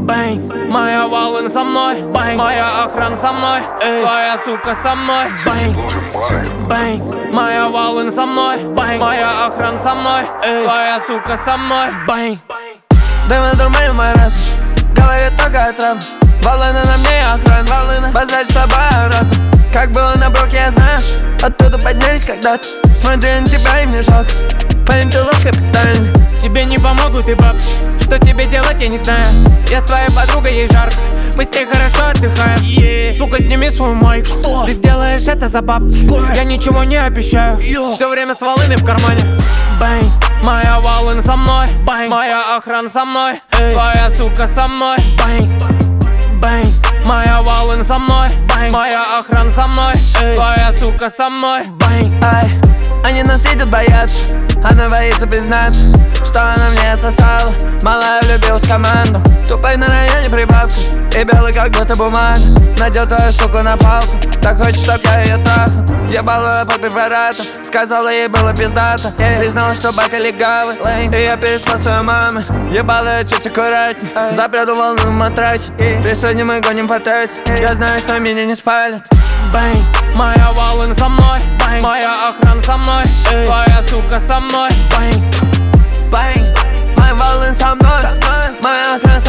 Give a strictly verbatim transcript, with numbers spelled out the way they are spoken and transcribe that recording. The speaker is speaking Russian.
Бэнг, моя волна со мной, бэнг, моя охрана со мной, эй, твоя сука со мной, бэнг, бэнг, моя волна со мной, бэнг, моя охрана со мной, эй, твоя сука со мной, бэнг. Дым и дурман в мой раз, в голове только отрава. Волны на мне охрана, базарь с тобой разно. Как было на броке, я знаю, оттуда поднялись когда-то. Смотрю на тебя и мне жалко, парень, ты лох капитальный. Тебе не помогут и баб, что тебе делать, я не знаю. Я с твоей подругой, ей жарко, мы с ней хорошо отдыхаем, yeah. Сука, сними свою майку, что? Ты сделаешь это за баб. Я ничего не обещаю, Yo. Все время с волыны в кармане. Бэнг, моя волна со мной, бэнг, моя охрана со мной, эй, твоя сука со мной, бэнг, бэнг, моя волна со мной, бэнг, моя охрана со мной, эй, твоя сука со мной, бэнг. Ай, они нас видят, боятся, она боится признаться, что она мне отсосала. Малая влюбилась в команду, тупой на районе прибавка, и белый как будто бумага. Надел твою суку на палку, так хочет, чтоб я ее трахал. Ебал ее под препаратом, сказала, ей было пиздато. Признала, что бака легавый, и я переспал свою маму. Ебал ее чуть аккуратней, запряду волну в матрасе. Ты сегодня мы гоним по трассе, я знаю, что меня не спалят. Бэнг, моя волна со мной, бэнг, моя охрана со мной, эй, твоя сука со мной, бэнг, бэнг, моя волна со мной, моя охрана